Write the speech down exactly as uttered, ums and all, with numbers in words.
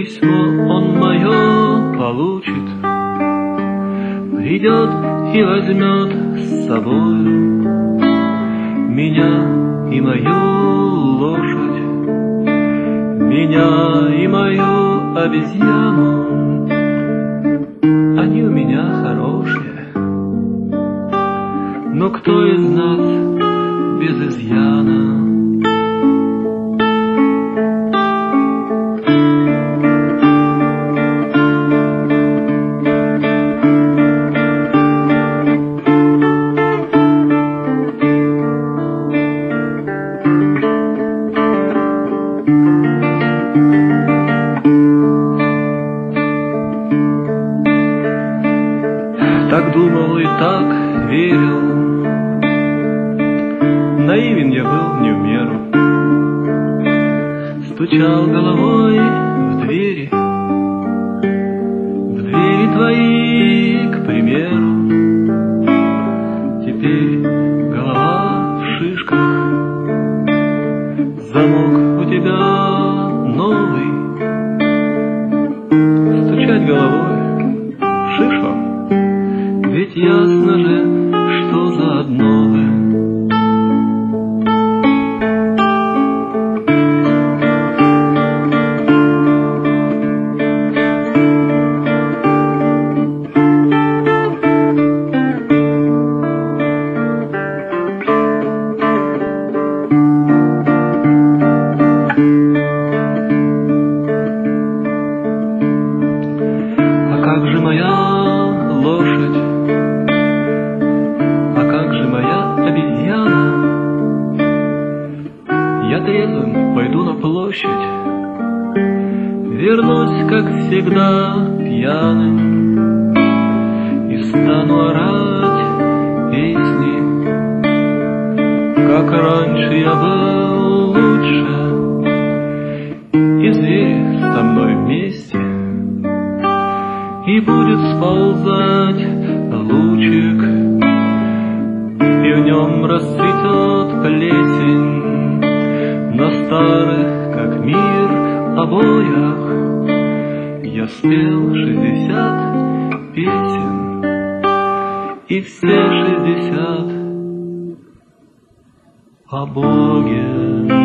письмо он мое получит, придет и возьмет с собою меня и мою лошадь, меня и мою обезьяну. Они у меня хорошие, но кто из нас без изъяна? Так думал и так верил, наивен я был не в меру. Стучал головой в двери, в двери твои, к примеру. Теперь голова в шишках, замок у тебя новый. Стучать головой в шишку, ведь ясно же, что заодно вы. А как же моя лошадь? Я трезвым пойду на площадь, вернусь, как всегда, пьяным, и стану орать песни. Как раньше я был лучше, и звери со мной вместе, и будет сползать лучик, и в нем расцветет плесень. На старых, как мир, обоях я спел шестьдесят песен, и все шестьдесят о Боге.